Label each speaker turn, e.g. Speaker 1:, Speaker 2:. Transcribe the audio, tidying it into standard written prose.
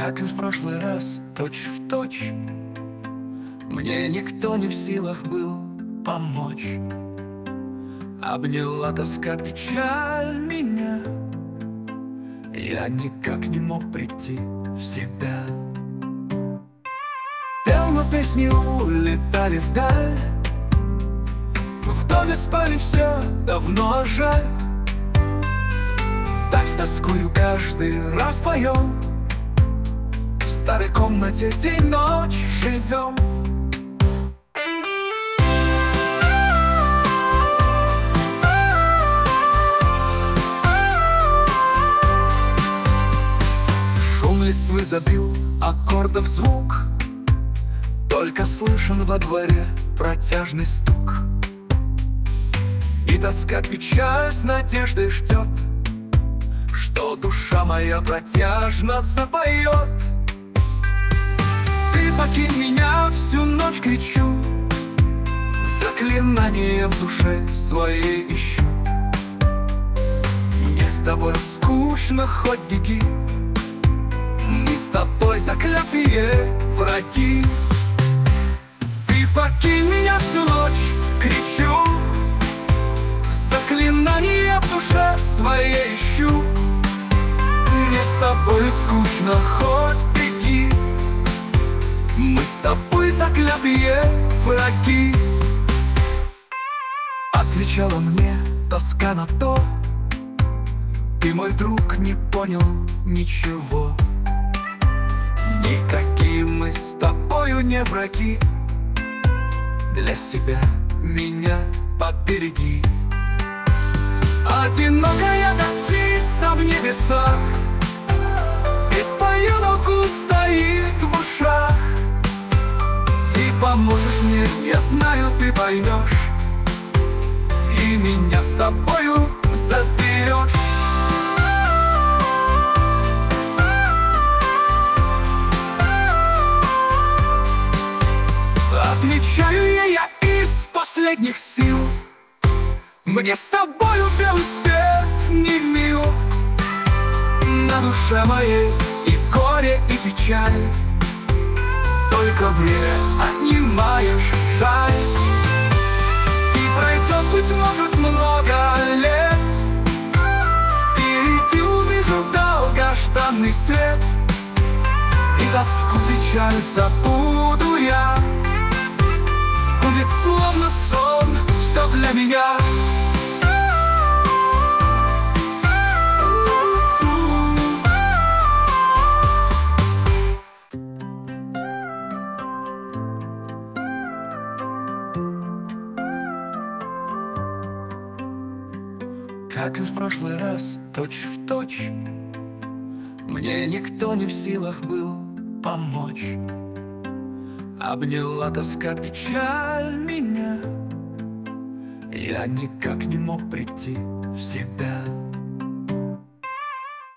Speaker 1: Как и в прошлый раз, точь в точь, мне никто не в силах был помочь. Обняла тоска, печаль меня, я никак не мог прийти в себя. Пел, но песни улетали вдаль, в доме спали все, давно жаль. Так с тоскою каждый раз поем, в старой комнате день-ночь живем. Шум листвы забил аккордов звук, только слышен во дворе протяжный стук. И тоска, печаль с надеждой ждет, что душа моя протяжно запоет. Ты покинь меня, всю ночь кричу, заклинание в душе своей ищу. Мне с тобой скучно, хоть беги, мы с тобой заклятые враги. Ты покинь меня, всю ночь кричу, заклинание в душе своей ищу. Мне с тобой скучно, хоть беги, мы с тобой заклятые враги. Отвечала мне тоска на то: ты, мой друг, не понял ничего. Никакие мы с тобою не враги, для себя меня побереги. Одинокая, как птица в небесах, без поюнку стоит в ушах. Ты поможешь мне, я знаю, ты поймешь, и меня с собою заберешь. Отвечаю я из последних сил, мне с тобою белый свет не мил. На душе моей и горе, и печаль, только время отнимаешь, жаль. И пройдет, быть может, много лет, впереди увижу долгожданный свет, и тоску, печаль забуду я. Будет словно сон все для меня. Как и в прошлый раз, точь в точь, мне никто не в силах был помочь. Обняла тоска, печаль меня, я никак не мог прийти в себя.